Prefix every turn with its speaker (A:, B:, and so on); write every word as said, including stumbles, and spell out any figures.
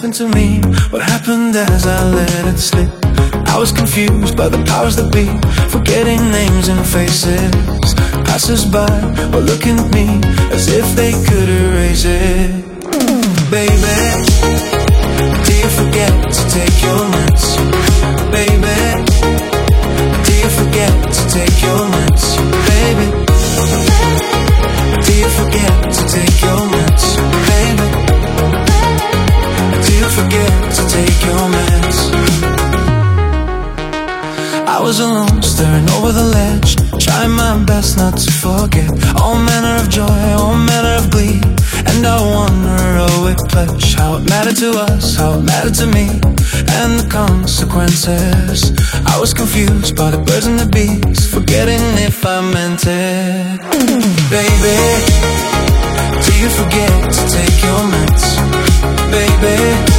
A: something to me. What happened as I let it slip? I was confused by the powers that be, forgetting names and faces. Passers-by were looking at me as if they could erase it. Baby, do you forget to take your meds? Baby, do you forget to take your meds? Baby, do you forget to take your meds? Baby, do you forget to take your meds? I was alone, staring over the ledge, trying my best not to forget all manner of joy, all manner of glee, and our one heroic pledge. How it mattered to us, how it mattered to me, and the consequences. I was confused by the birds and the bees, forgetting if I meant it. Baby, do you forget to take your meds? Baby,